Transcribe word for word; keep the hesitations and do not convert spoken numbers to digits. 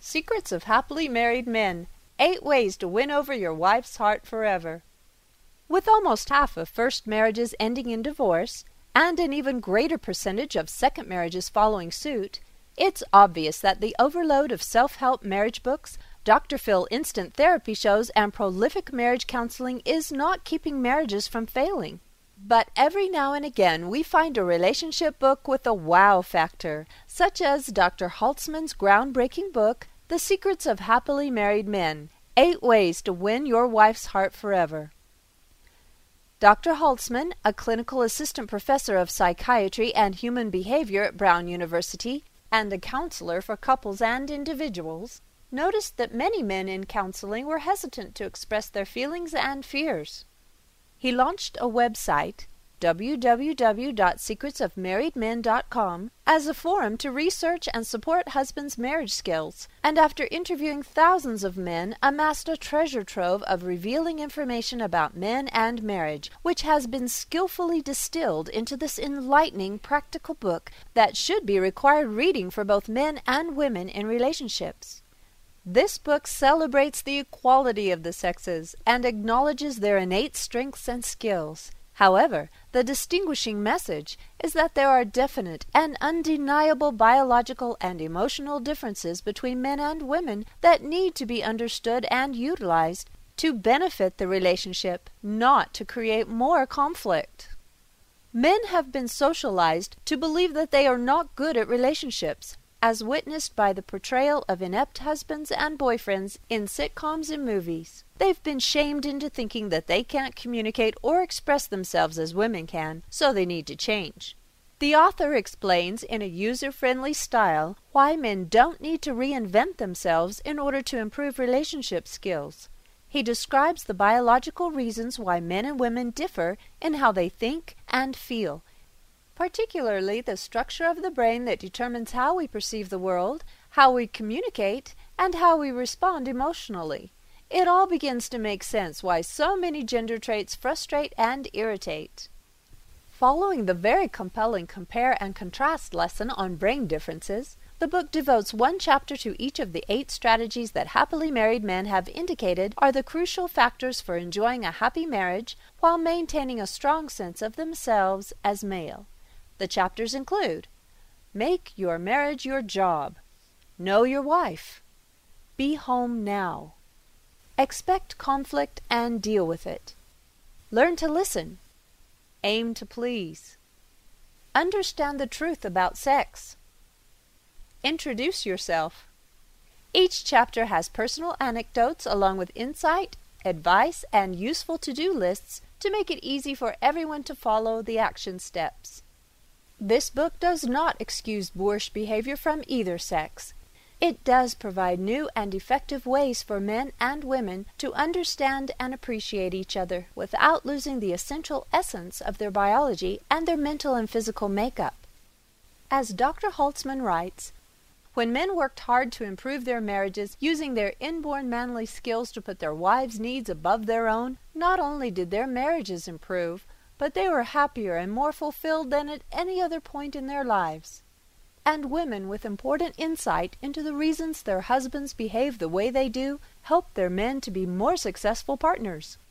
Secrets of Happily Married Men. Eight Ways to Win Over Your Wife's Heart Forever. With almost half of first marriages ending in divorce, and an even greater percentage of second marriages following suit, it's obvious that the overload of self-help marriage books, Doctor Phil instant therapy shows, and prolific marriage counseling is not keeping marriages from failing. But every now and again we find a relationship book with a wow factor, such as Doctor Holtzman's groundbreaking book, The Secrets of Happily Married Men, Eight Ways to Win Your Wife's Heart Forever. Doctor Holtzman, a clinical assistant professor of psychiatry and human behavior at Brown University, and a counselor for couples and individuals, noticed that many men in counseling were hesitant to express their feelings and fears. He launched a website, w w w dot secrets of married men dot com, as a forum to research and support husbands' marriage skills, and after interviewing thousands of men, amassed a treasure trove of revealing information about men and marriage, which has been skillfully distilled into this enlightening practical book that should be required reading for both men and women in relationships. This book celebrates the equality of the sexes and acknowledges their innate strengths and skills. However, the distinguishing message is that there are definite and undeniable biological and emotional differences between men and women that need to be understood and utilized to benefit the relationship, not to create more conflict. Men have been socialized to believe that they are not good at relationships, as witnessed by the portrayal of inept husbands and boyfriends in sitcoms and movies. They've been shamed into thinking that they can't communicate or express themselves as women can, so they need to change. The author explains in a user-friendly style why men don't need to reinvent themselves in order to improve relationship skills. He describes the biological reasons why men and women differ in how they think and feel, particularly the structure of the brain that determines how we perceive the world, how we communicate, and how we respond emotionally. It all begins to make sense why so many gender traits frustrate and irritate. Following the very compelling compare and contrast lesson on brain differences, the book devotes one chapter to each of the eight strategies that happily married men have indicated are the crucial factors for enjoying a happy marriage while maintaining a strong sense of themselves as male. The chapters include: Make your marriage your job, Know your wife, Be home now, Expect conflict and deal with it, Learn to listen, Aim to please, Understand the truth about sex, Introduce yourself. Each chapter has personal anecdotes along with insight, advice, and useful to-do lists to make it easy for everyone to follow the action steps. This book does not excuse boorish behavior from either sex. It does provide new and effective ways for men and women to understand and appreciate each other without losing the essential essence of their biology and their mental and physical makeup. As Doctor Holtzman writes, when men worked hard to improve their marriages using their inborn manly skills to put their wives' needs above their own, not only did their marriages improve, but they were happier and more fulfilled than at any other point in their lives. And women with important insight into the reasons their husbands behave the way they do help their men to be more successful partners.